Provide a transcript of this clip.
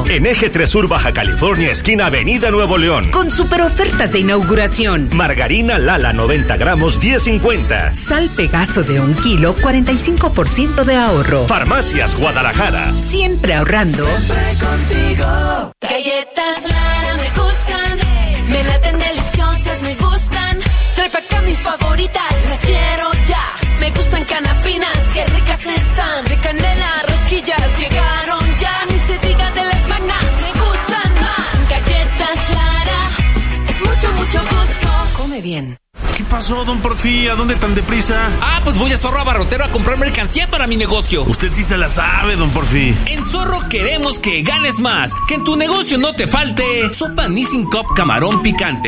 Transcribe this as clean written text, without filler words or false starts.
En Eje 3 Sur Baja California, esquina Avenida Nuevo León. Con super ofertas de inauguración. Margarina Lala 90 gramos 10.50. Sal Pegaso de 1 kilo 45% de ahorro. Farmacias Guadalajara. Siempre ahorrando. Siempre contigo. Galletas Lara me gustan, me laten deliciosas, me gustan. Trae pa' acá mis favoritas, las quiero ya. Me gustan canapinas, qué ricas están. De canela, rosquillas, llegaron ya. Ni se diga de las magnas, me gustan más. Galletas Lara, es mucho, mucho gusto. Come bien. ¿Qué pasó, don Porfi? ¿A dónde tan deprisa? Pues voy a Zorro Abarrotero a comprar mercancía para mi negocio. Usted sí se la sabe, don Porfi. En Zorro queremos que ganes más, que en tu negocio no te falte sopa Nissin Cup camarón picante,